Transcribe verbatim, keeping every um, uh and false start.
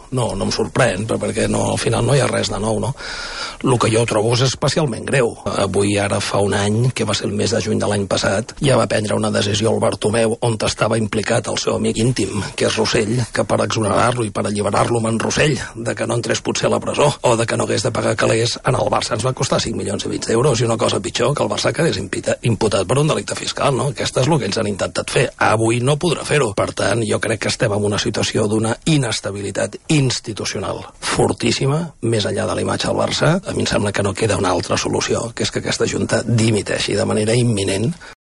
no, no em sorprèn, perquè no, al final no hi ha res de nou, no? El que jo trobo és especialment greu. Avui, ara fa un any, que va ser el mes de juny de l'any passat, ja va prendre una decisió el Bartomeu on estava implicat el seu amic íntim, que és Rossell, que per exonerar-lo i per alliberar-lo amb en Rossell, de que no entrés potser a la presó, o de que no hagués de pagar calés, en el Barça ens va costar cinc milions i mig d'euros, i una cosa pitjor, que el Barça quedés imputat per un delicte fiscal, no? Aquesta és el que ells han intentat fer. Avui no podrà fer-ho. Per tant, jo crec que estem en una situació d'una inestabilitat institucional fortíssima, més enllà de la imatge del Barça. A mi em sembla que no queda una altra solució, que és que aquesta Junta dimiteixi de manera imminent.